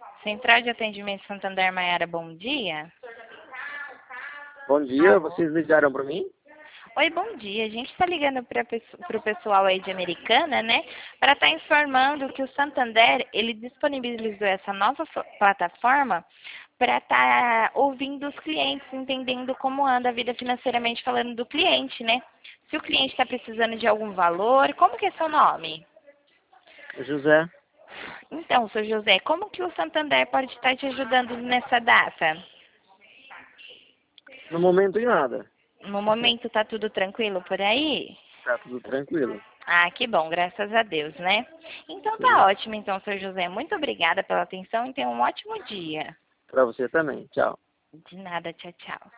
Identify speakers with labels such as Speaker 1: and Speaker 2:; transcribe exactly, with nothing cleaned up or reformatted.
Speaker 1: Central de Atendimento Santander Maiara, bom dia.
Speaker 2: Bom dia,
Speaker 1: Alô?
Speaker 2: vocês ligaram para mim?
Speaker 1: Oi, bom dia. A gente está ligando para o pessoal aí de Americana, né? Para estar informando que o Santander, ele disponibilizou essa nova fo- plataforma para estar ouvindo os clientes, entendendo como anda a vida financeiramente falando do cliente, né? Se o cliente está precisando de algum valor, como que é seu nome?
Speaker 2: José,
Speaker 1: Então, seu José, como que o Santander pode estar te ajudando nessa data?
Speaker 2: no momento em nada.
Speaker 1: No momento tá tudo tranquilo por aí?
Speaker 2: Tá tudo tranquilo.
Speaker 1: Ah, que bom, graças a Deus, né? Então tá
Speaker 2: Sim.
Speaker 1: ótimo, então, seu José. Muito obrigada pela atenção e tenha um ótimo dia.
Speaker 2: Para você também. Tchau.
Speaker 1: De nada, tchau, tchau.